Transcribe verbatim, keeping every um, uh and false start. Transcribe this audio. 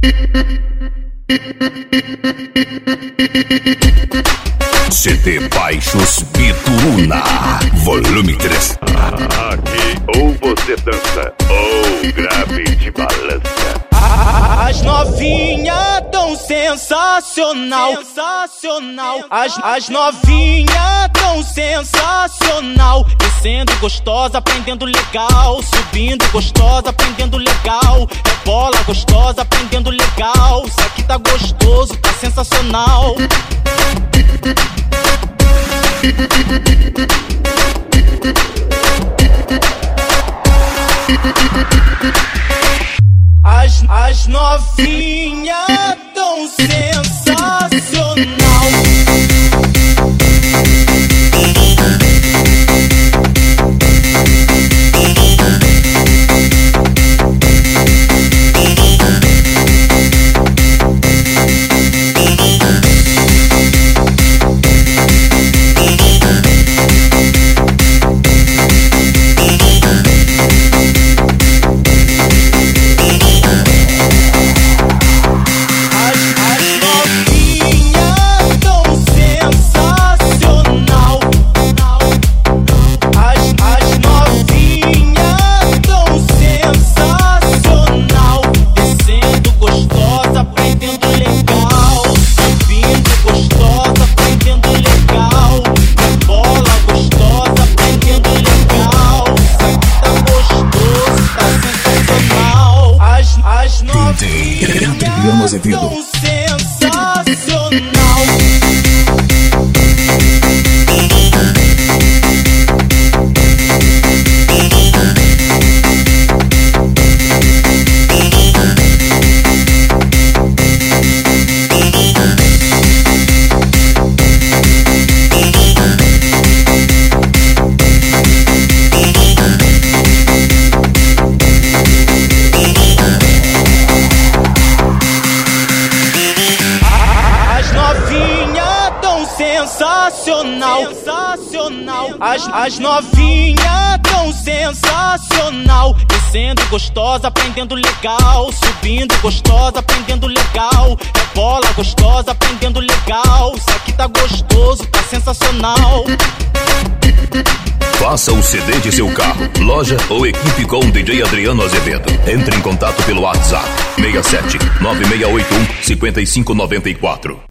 C D Baixos Bituruna, volume três. Aqui ou você dança ou grave de balança. As novinhas tão sensacional, sensacional. As, as novinhas tão sensacional. Descendo gostosa, aprendendo legal. Subindo gostosa, aprendendo legal. É bola gostosa, aprendendo legal. Isso aqui tá gostoso, tá sensacional. As, as novinhas tão sensacional. Adriano Azevedo. Sensacional. Sensacional, sensacional. As, as novinhas tão sensacional. Descendo gostosa, aprendendo legal. Subindo gostosa, aprendendo legal. É bola gostosa, aprendendo legal. Isso aqui tá gostoso, tá sensacional. Faça o C D de seu carro, loja ou equipe com o D J Adriano Azevedo. Entre em contato pelo WhatsApp seis sete nove seis oito um cinco cinco nove quatro.